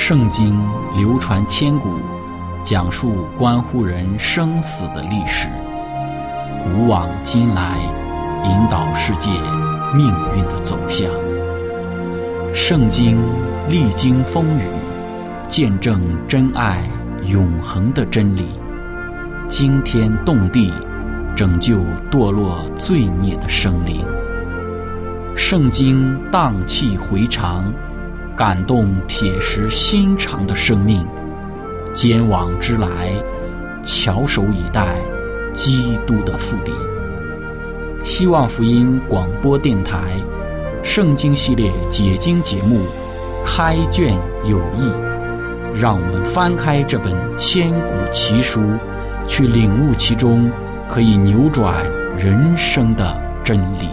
圣经流传千古，讲述关乎人生死的历史，古往今来，引导世界命运的走向。圣经历经风雨，见证真爱永恒的真理，惊天动地，拯救堕落罪孽的生灵。圣经荡气回肠，感动铁石心肠的生命。坚往之来，翘首以待基督的复临。希望福音广播电台圣经系列解经节目开卷有益，让我们翻开这本千古奇书，去领悟其中可以扭转人生的真理。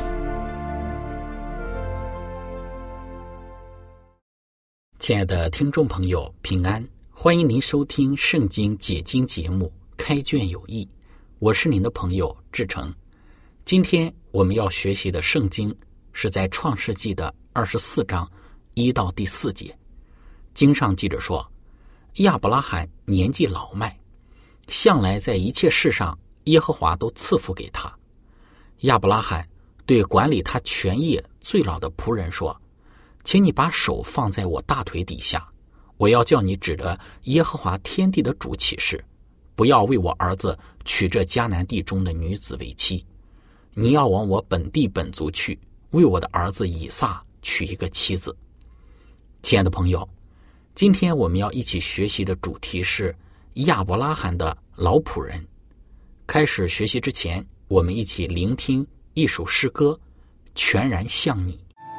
亲爱的听众朋友，平安，欢迎您收听圣经解经节目开卷有益，我是您的朋友志成。今天我们要学习的圣经是在创世纪的24章1到第4节。经上记着说，亚伯拉罕年纪老迈，向来在一切事上耶和华都赐福给他。亚伯拉罕对管理他全业最老的仆人说，请你把手放在我大腿底下，我要叫你指着耶和华天地的主起誓，不要为我儿子娶这迦南地中的女子为妻，你要往我本地本族去，为我的儿子以撒娶一个妻子。亲爱的朋友，今天我们要一起学习的主题是亚伯拉罕的老仆人。开始学习之前，我们一起聆听一首诗歌，全然像你。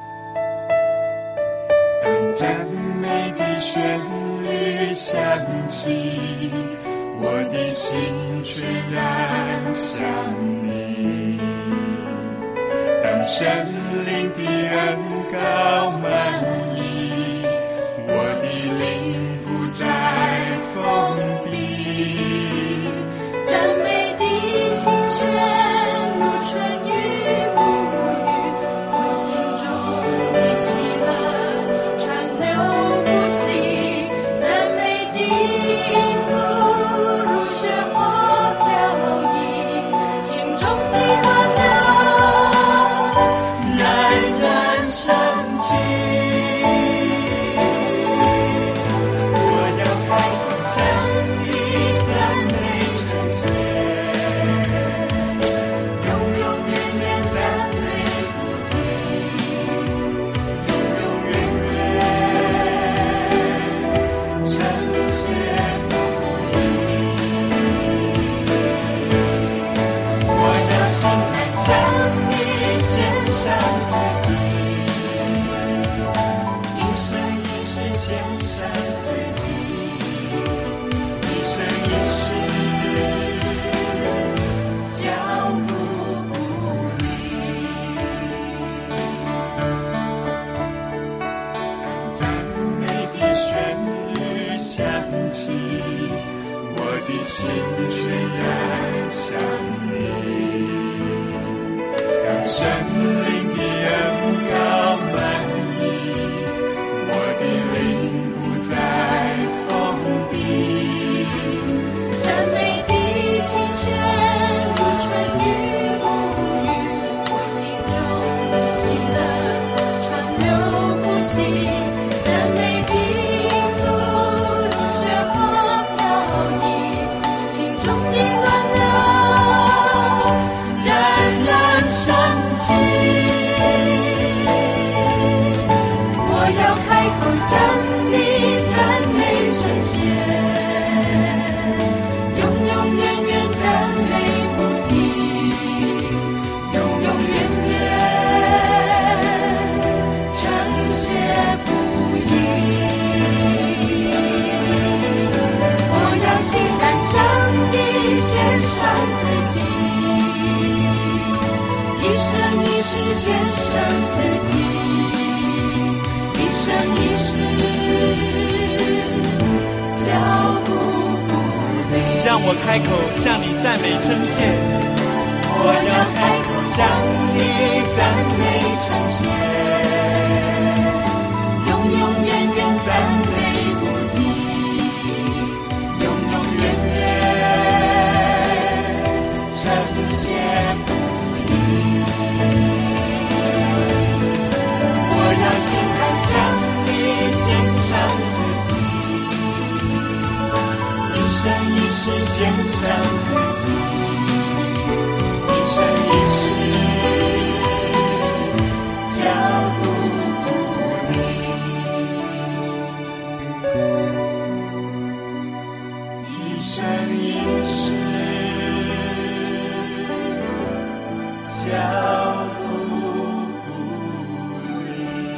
当赞美的旋律响起，我的心全然像你。当神灵的恩膏满溢，我的灵不再封闭。赞美的清泉如春雨沐浴，我心中的喜乐川流不息。赞美的音符如雪花飘逸，心中的乱流冉冉升起。我要开口向你赞美称谢，永永远远赞美不停，永永远远称谢不已。我要心甘向你献上自己，一生一世献上自己，一生一世脚步不离。赞美的旋律响起，我的心全然像你。让神灵的恩膏满溢，我的灵不再封闭。赞美的清泉如春雨沐浴，我心中的喜乐川流不息。赞美的音符如雪花飘逸，心中的乱流冉冉升起。我要开口向你赞美称谢，永永远远赞美不停，永永远远称谢不已。我要心甘向你献上自己，一生一世献上自己，一生一世脚步不离。 让我开口向你赞美称谢， 我要开口向你赞美称谢，永永远远赞美不献上自己，一生一世脚步不离，一生一世脚步不离。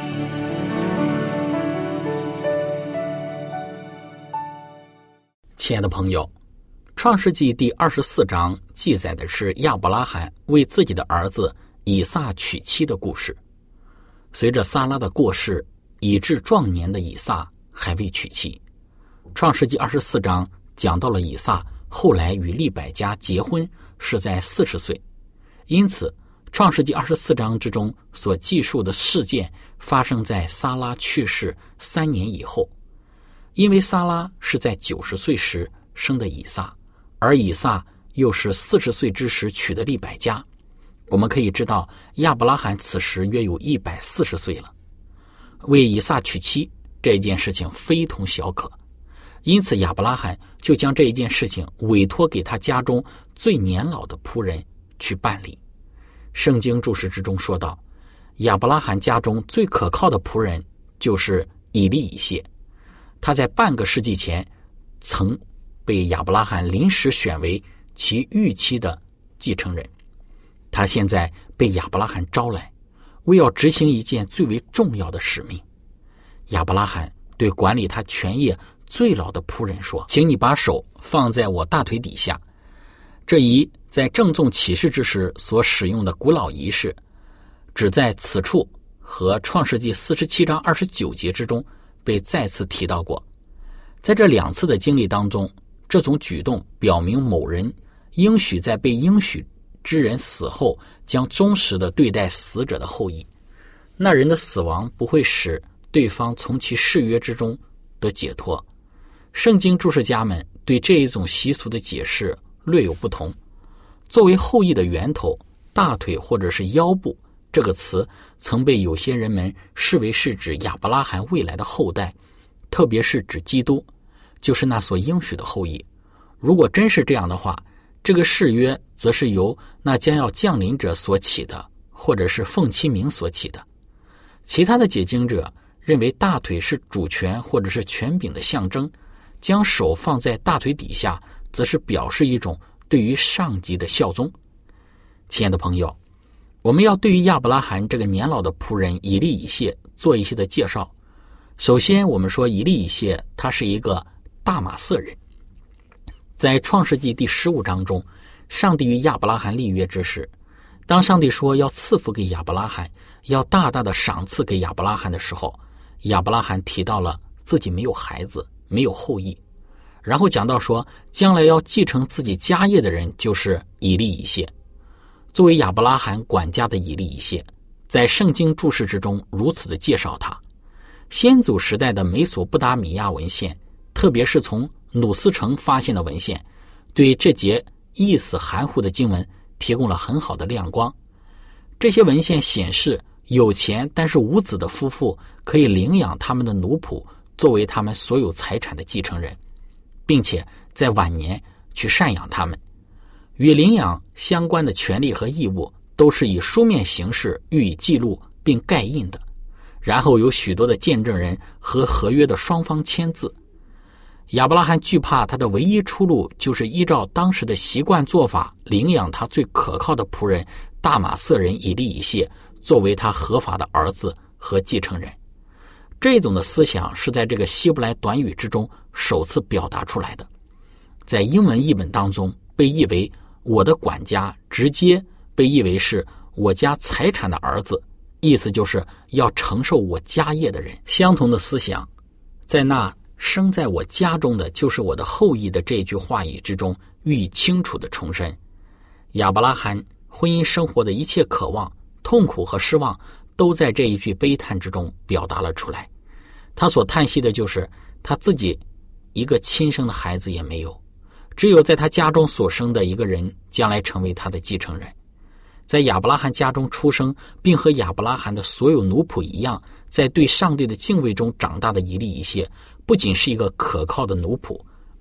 亲爱的朋友，创世纪第24章记载的是亚伯拉罕为自己的儿子以撒娶妻的故事。随着撒拉的过世，已至壮年的以撒还未娶妻。创世纪24章讲到了以撒后来与利百加结婚是在40岁，因此创世纪24章之中所记述的事件发生在撒拉去世3年以后。因为撒拉是在90岁时生的以撒，而以撒又是40岁之时娶的利百加，我们可以知道亚伯拉罕此时约有140岁了。为以撒娶妻这件事情非同小可，因此亚伯拉罕就将这一件事情委托给他家中最年老的仆人去办理。圣经注释之中说道，亚伯拉罕家中最可靠的仆人就是以利以谢，他在半个世纪前曾被亚伯拉罕临时选为其预期的继承人。他现在被亚伯拉罕招来，为要执行一件最为重要的使命。亚伯拉罕对管理他全业最老的仆人说，请你把手放在我大腿底下。这一在郑重启示之时所使用的古老仪式，只在此处和创世纪47章29节之中被再次提到过。在这2次的经历当中，这种举动表明某人应许在被应许之人死后将忠实地对待死者的后裔，那人的死亡不会使对方从其誓约之中得解脱。圣经注释家们对这一种习俗的解释略有不同。作为后裔的源头，大腿或者是腰部这个词曾被有些人们视为是指亚伯拉罕未来的后代，特别是指基督，就是那所应许的后裔。如果真是这样的话，这个誓约则是由那将要降临者所起的，或者是奉其名所起的。其他的解经者认为大腿是主权或者是权柄的象征，将手放在大腿底下则是表示一种对于上级的效忠。亲爱的朋友，我们要对于亚伯拉罕这个年老的仆人以利以谢做一些的介绍。首先我们说以利以谢他是一个大马色人。在创世纪第15章中，上帝与亚伯拉罕立约之时，当上帝说要赐福给亚伯拉罕，要大大的赏赐给亚伯拉罕的时候，亚伯拉罕提到了自己没有孩子，没有后裔，然后讲到说将来要继承自己家业的人就是以利以谢。作为亚伯拉罕管家的以利以谢，在圣经注释之中如此的介绍他。先祖时代的美索不达米亚文献，特别是从努斯城发现的文献，对这节意思含糊的经文提供了很好的亮光。这些文献显示，有钱但是无子的夫妇可以领养他们的奴仆作为他们所有财产的继承人，并且在晚年去赡养他们。与领养相关的权利和义务都是以书面形式予以记录并盖印的，然后有许多的见证人和合约的双方签字。亚伯拉罕惧怕他的唯一出路就是依照当时的习惯做法领养他最可靠的仆人大马色人以利以谢作为他合法的儿子和继承人。这种的思想是在这个希伯来短语之中首次表达出来的，在英文译本当中被译为我的管家，直接被译为是我家财产的儿子，意思就是要承受我家业的人。相同的思想在那生在我家中的就是我的后裔的这句话语之中予以清楚的重申。亚伯拉罕婚姻生活的一切渴望、痛苦和失望都在这一句悲叹之中表达了出来。他所叹息的就是他自己一个亲生的孩子也没有，只有在他家中所生的一个人将来成为他的继承人。在亚伯拉罕家中出生并和亚伯拉罕的所有奴仆一样在对上帝的敬畏中长大的以利以谢，不仅是一个可靠的奴仆，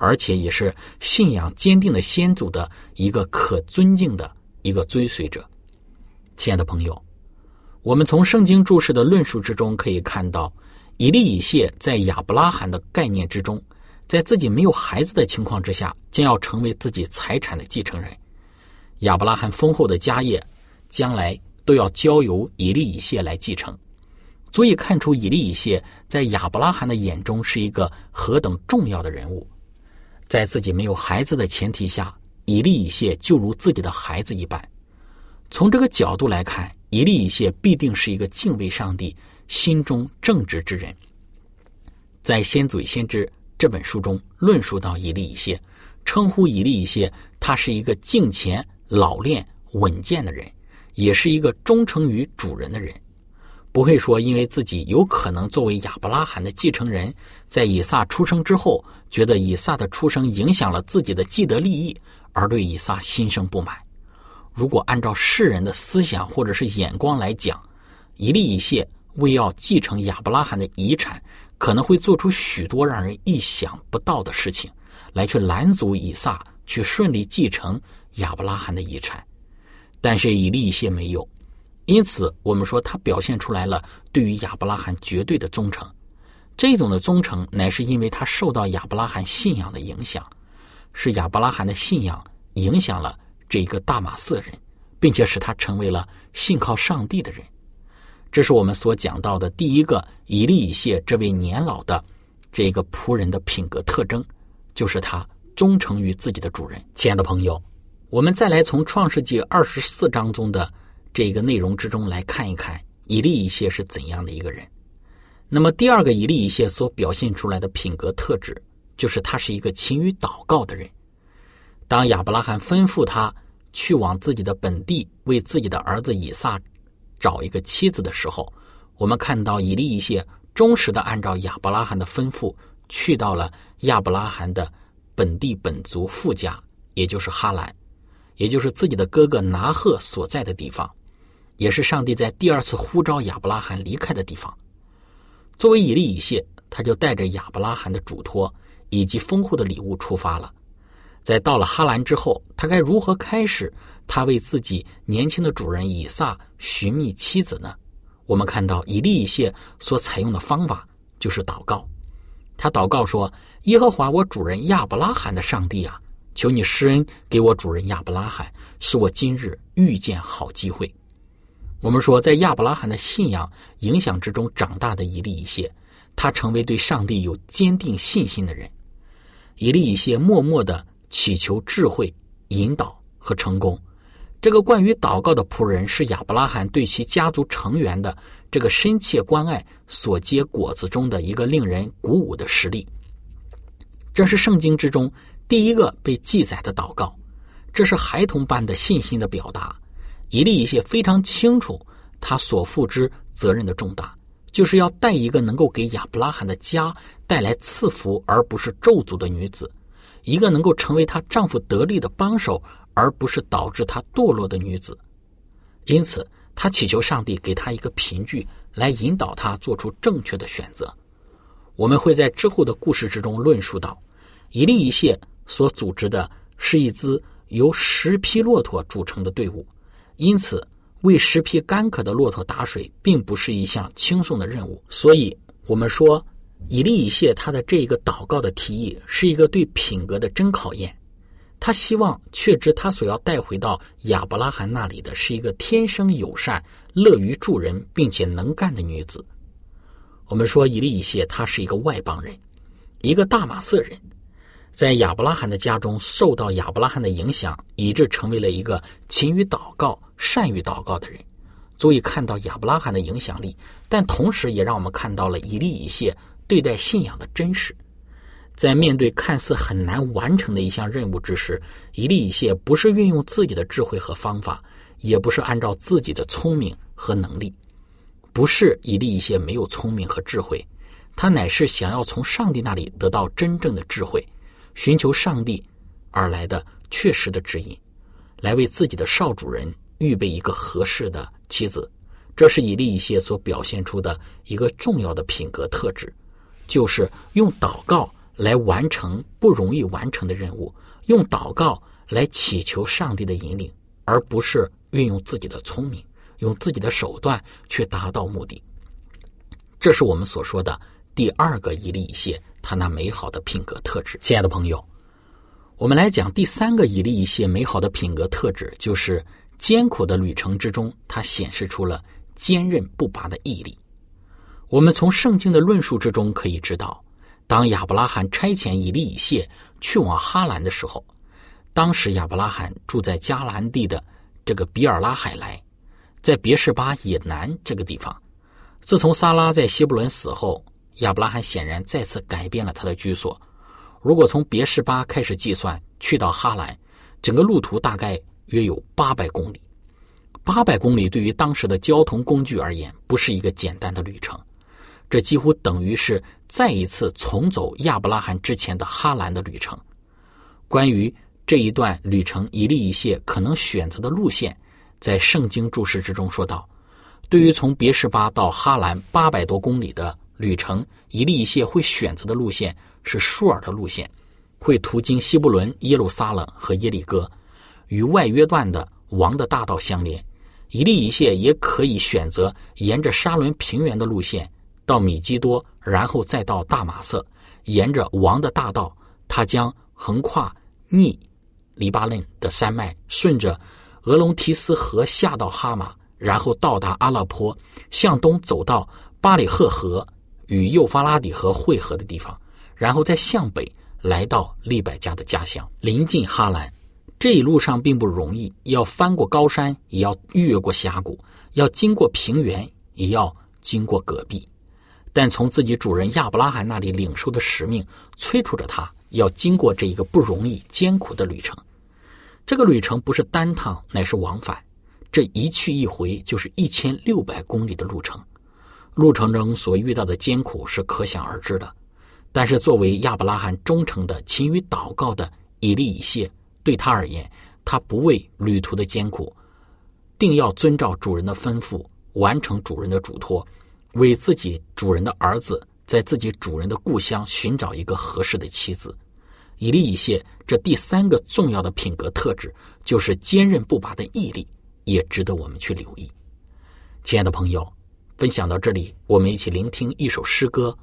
而且也是信仰坚定的先祖的一个可尊敬的一个追随者。亲爱的朋友，我们从圣经注释的论述之中可以看到，以利以谢在亚伯拉罕的概念之中，在自己没有孩子的情况之下，将要成为自己财产的继承人。亚伯拉罕丰厚的家业将来都要交由以利以谢来继承，足以看出以利以谢在亚伯拉罕的眼中是一个何等重要的人物。在自己没有孩子的前提下，以利以谢就如自己的孩子一般。从这个角度来看，以利以谢必定是一个敬畏上帝、心中正直之人。在《先祖与先知》这本书中论述到以利以谢，称呼以利以谢他是一个敬虔、老练、稳健的人，也是一个忠诚于主人的人。不会说因为自己有可能作为亚伯拉罕的继承人，在以撒出生之后，觉得以撒的出生影响了自己的既得利益，而对以撒心生不满。如果按照世人的思想或者是眼光来讲，以利以谢为要继承亚伯拉罕的遗产，可能会做出许多让人意想不到的事情，来去拦阻以撒去顺利继承亚伯拉罕的遗产。但是以利以谢没有，因此我们说他表现出来了对于亚伯拉罕绝对的忠诚。这种的忠诚乃是因为他受到亚伯拉罕信仰的影响，是亚伯拉罕的信仰影响了这一个大马色人，并且使他成为了信靠上帝的人。这是我们所讲到的第一个以利以谢这位年老的这个仆人的品格特征，就是他忠诚于自己的主人。亲爱的朋友，我们再来从创世纪24章中的这个内容之中来看一看以利以谢是怎样的一个人。那么第二个以利以谢所表现出来的品格特质，就是他是一个勤于祷告的人。当亚伯拉罕吩咐他去往自己的本地为自己的儿子以撒找一个妻子的时候，我们看到以利以谢忠实地按照亚伯拉罕的吩咐，去到了亚伯拉罕的本地本族父家，也就是哈兰，也就是自己的哥哥拿鹤所在的地方，也是上帝在第二次呼召亚伯拉罕离开的地方。作为以利以谢，他就带着亚伯拉罕的嘱托以及丰厚的礼物出发了。在到了哈兰之后，他该如何开始他为自己年轻的主人以撒寻觅妻子呢？我们看到以利以谢所采用的方法就是祷告。他祷告说，耶和华我主人亚伯拉罕的上帝啊，求你施恩给我主人亚伯拉罕，使我今日遇见好机会。我们说，在亚伯拉罕的信仰影响之中长大的以利以谢，他成为对上帝有坚定信心的人。以利以谢默默地祈求智慧、引导和成功。这个关于祷告的仆人是亚伯拉罕对其家族成员的这个深切关爱所结果子中的一个令人鼓舞的实例。这是圣经之中第一个被记载的祷告，这是孩童般的信心的表达。以利以谢非常清楚他所负之责任的重大，就是要带一个能够给亚伯拉罕的家带来赐福而不是咒诅的女子，一个能够成为她丈夫得力的帮手而不是导致她堕落的女子。因此他祈求上帝给他一个凭据来引导他做出正确的选择。我们会在之后的故事之中论述到，以利以谢所组织的是一支由10匹骆驼组成的队伍，因此为10匹干渴的骆驼打水并不是一项轻松的任务。所以我们说，以利以谢他的这一个祷告的提议是一个对品格的真考验。他希望确知他所要带回到亚伯拉罕那里的是一个天生友善、乐于助人并且能干的女子。我们说以利以谢他是一个外邦人，一个大马色人，在亚伯拉罕的家中受到亚伯拉罕的影响，以致成为了一个勤于祷告、善于祷告的人，足以看到亚伯拉罕的影响力，但同时也让我们看到了以利以谢对待信仰的真实。在面对看似很难完成的一项任务之时，以利以谢不是运用自己的智慧和方法，也不是按照自己的聪明和能力。不是以利以谢没有聪明和智慧，他乃是想要从上帝那里得到真正的智慧，寻求上帝而来的确实的指引，来为自己的少主人预备一个合适的妻子。这是以利以谢所表现出的一个重要的品格特质，就是用祷告来完成不容易完成的任务，用祷告来祈求上帝的引领，而不是运用自己的聪明，用自己的手段去达到目的。这是我们所说的第二个以利以谢他那美好的品格特质。亲爱的朋友，我们来讲第三个以利以谢美好的品格特质，就是艰苦的旅程之中，他显示出了坚韧不拔的毅力。我们从圣经的论述之中可以知道，当亚伯拉罕差遣以利以谢去往哈兰的时候，当时亚伯拉罕住在迦南地的这个比尔拉海莱，在别是巴以南这个地方。自从撒拉在希伯伦死后，亚伯拉罕显然再次改变了他的居所。如果从别是巴开始计算，去到哈兰，整个路途大概约有800公里。800公里对于当时的交通工具而言，不是一个简单的旅程。这几乎等于是再一次重走亚伯拉罕之前的哈兰的旅程。关于这一段旅程以利以谢可能选择的路线，在圣经注释之中说道，对于从别是巴到哈兰800多公里的旅程，以利以谢会选择的路线是舒尔的路线，会途经希伯伦、耶路撒冷和耶利哥，与外约段的王的大道相连。以利以谢也可以选择沿着沙伦平原的路线到米基多，然后再到大马色，沿着王的大道，他将横跨逆黎巴嫩的山脉，顺着俄龙提斯河下到哈马，然后到达阿勒颇，向东走到巴里赫河与幼发拉底河汇合的地方，然后再向北来到利百加的家乡，临近哈兰。这一路上并不容易，要翻过高山，也要越过峡谷，要经过平原，也要经过戈壁。但从自己主人亚伯拉罕那里领受的使命催促着他要经过这一个不容易艰苦的旅程。这个旅程不是单趟，乃是往返，这一去一回就是1600公里的路程。路程中所遇到的艰苦是可想而知的，但是作为亚伯拉罕忠诚的勤于祷告的以利以谢，对他而言，他不为旅途的艰苦，定要遵照主人的吩咐，完成主人的嘱托，为自己主人的儿子在自己主人的故乡寻找一个合适的妻子。以利以谢这第三个重要的品格特质，就是坚韧不拔的毅力，也值得我们去留意。亲爱的朋友，分享到这里，我们一起聆听一首诗歌。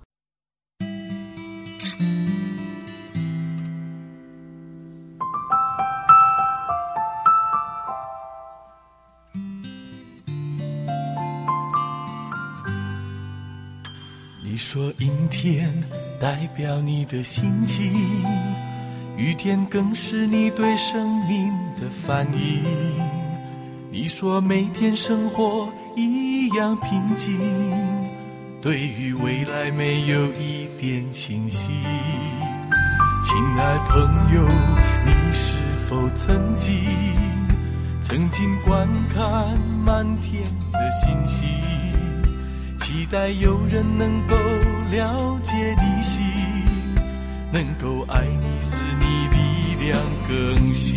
你说阴天代表你的心情，雨天更是你对生命的反应。你说每天生活一样平静，对于未来没有一点信心。亲爱朋友，你是否曾经观看满天的星星，期待有人能够了解你心，能够爱你，使你力量更新。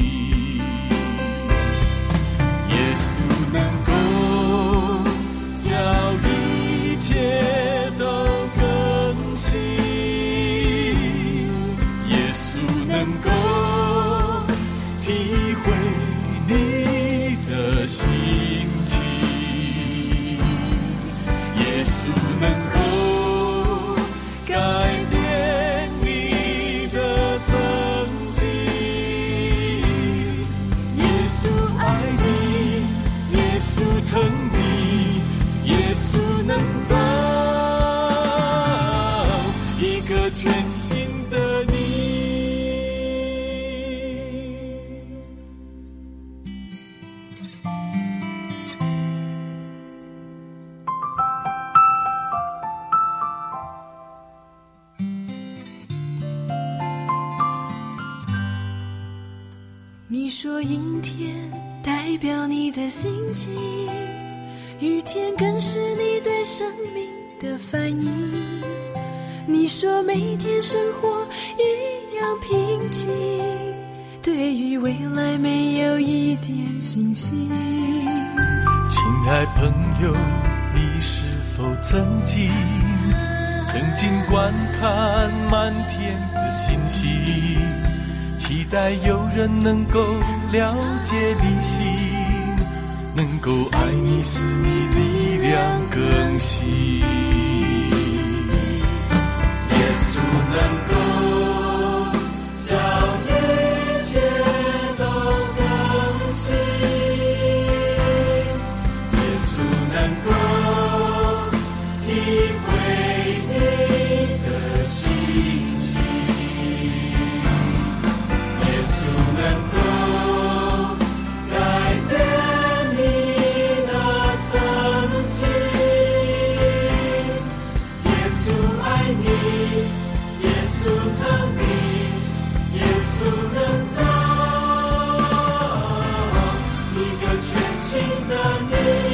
耶稣能够叫一切都更新，耶稣能够体会你的心情，耶稣能够改变你的曾经，耶稣爱你，耶稣疼你，耶稣能造一个全新的你。 你说阴天代表你的心情，雨天更是你对生命的反应。你说每天生活一样平静，对于未来没有一点信心。 亲爱朋友，你是否曾经曾经观看满天的星星，期待有人能够了解你心，能够爱你使你力量更新。耶稣能够叫一切都更新，耶稣能够体会你的心情，耶稣能够改变你的曾经，耶稣爱你，耶稣疼你，耶稣能造一个全新的你。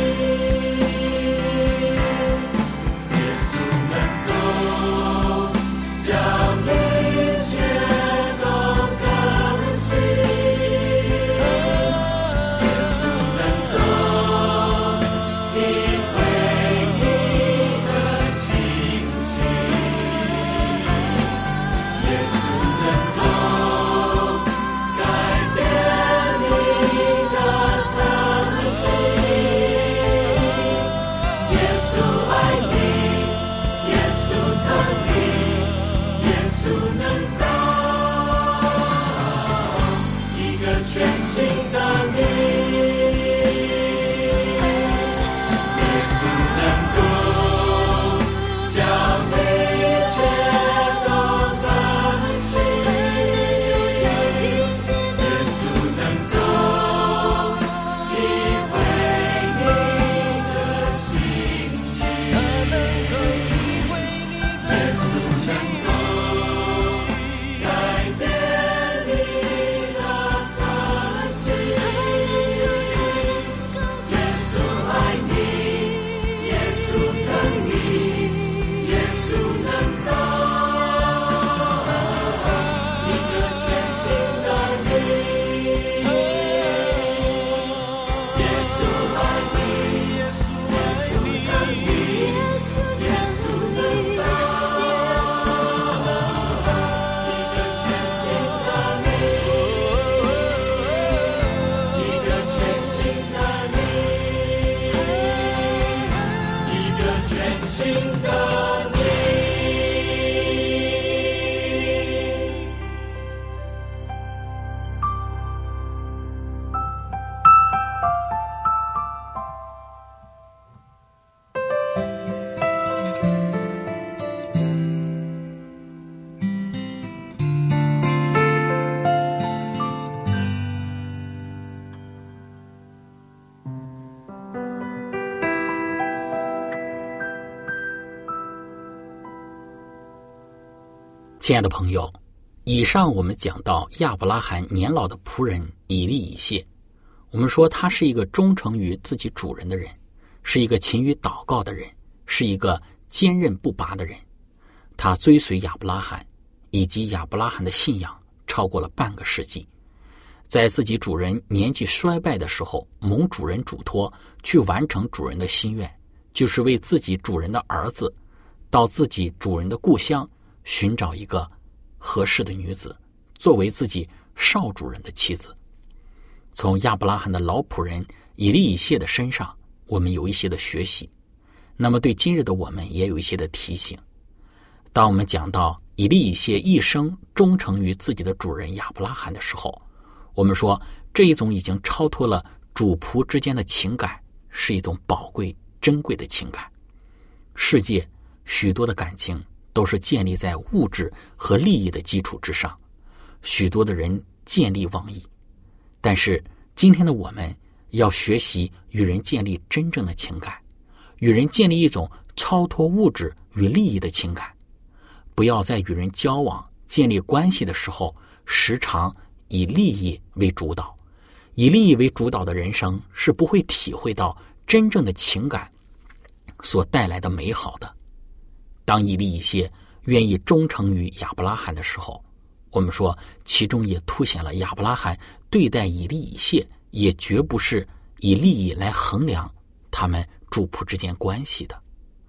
亲爱的朋友，以上我们讲到亚伯拉罕年老的仆人以利以谢，我们说他是一个忠诚于自己主人的人，是一个勤于祷告的人，是一个坚韧不拔的人。他追随亚伯拉罕以及亚伯拉罕的信仰超过了半个世纪，在自己主人年纪衰败的时候，蒙主人嘱托去完成主人的心愿，就是为自己主人的儿子到自己主人的故乡寻找一个合适的女子，作为自己少主人的妻子。从亚伯拉罕的老仆人以利以谢的身上，我们有一些的学习，那么对今日的我们也有一些的提醒。当我们讲到以利以谢一生忠诚于自己的主人亚伯拉罕的时候，我们说这一种已经超脱了主仆之间的情感，是一种宝贵珍贵的情感。世界许多的感情都是建立在物质和利益的基础之上，许多的人见利忘义。但是今天的我们要学习与人建立真正的情感，与人建立一种超脱物质与利益的情感，不要在与人交往建立关系的时候时常以利益为主导。以利益为主导的人生是不会体会到真正的情感所带来的美好的。当以利以谢愿意忠诚于亚伯拉罕的时候，我们说其中也凸显了亚伯拉罕对待以利以谢也绝不是以利益来衡量他们主仆之间关系的。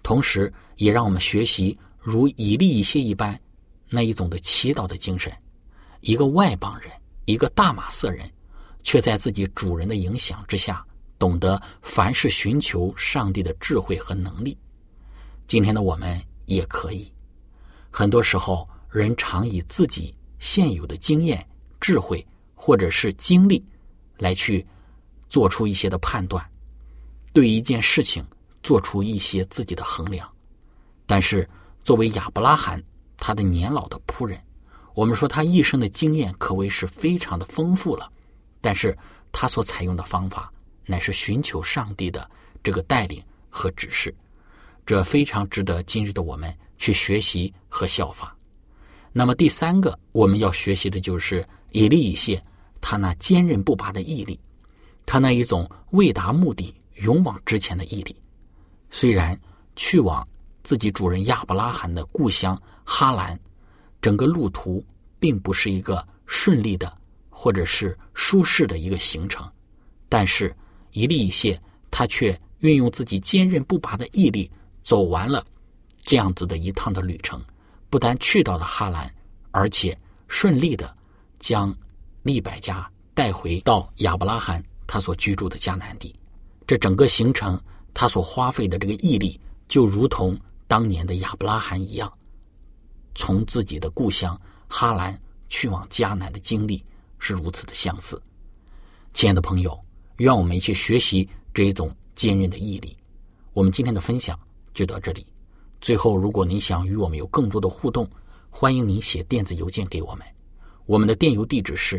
同时也让我们学习如以利以谢一般那一种的祈祷的精神。一个外邦人，一个大马色人，却在自己主人的影响之下，懂得凡事寻求上帝的智慧和能力。今天的我们也可以。很多时候，人常以自己现有的经验、智慧或者是经历来去做出一些的判断，对一件事情做出一些自己的衡量。但是作为亚伯拉罕，他的年老的仆人，我们说他一生的经验可谓是非常的丰富了，但是他所采用的方法乃是寻求上帝的这个带领和指示，这非常值得今日的我们去学习和效法。那么第三个我们要学习的就是以利以谢他那坚韧不拔的毅力，他那一种为达目的勇往直前的毅力。虽然去往自己主人亚伯拉罕的故乡哈兰，整个路途并不是一个顺利的或者是舒适的一个行程，但是以利以谢他却运用自己坚韧不拔的毅力，走完了这样子的一趟的旅程，不但去到了哈兰，而且顺利的将利百加带回到亚伯拉罕他所居住的迦南地。这整个行程他所花费的这个毅力，就如同当年的亚伯拉罕一样，从自己的故乡哈兰去往迦南的经历是如此的相似。亲爱的朋友，愿我们一起学习这一种坚韧的毅力。我们今天的分享就到这里。最后，如果您想与我们有更多的互动，欢迎您写电子邮件给我们。我们的电邮地址是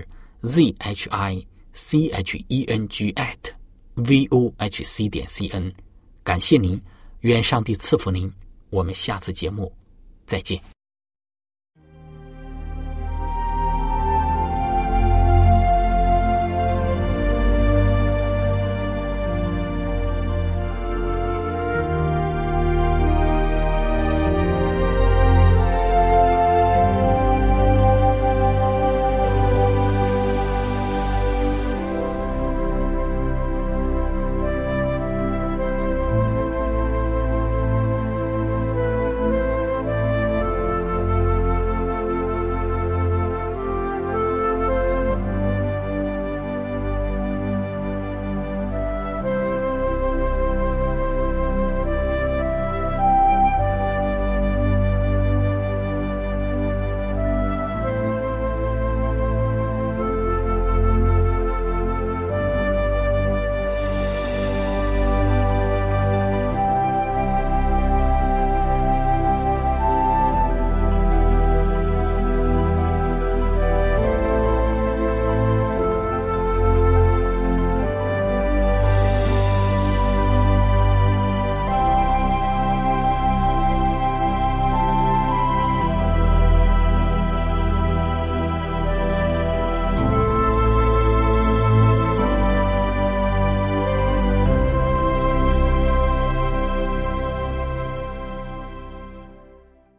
zhicheng@vohc.cn。感谢您，愿上帝赐福您。我们下次节目再见。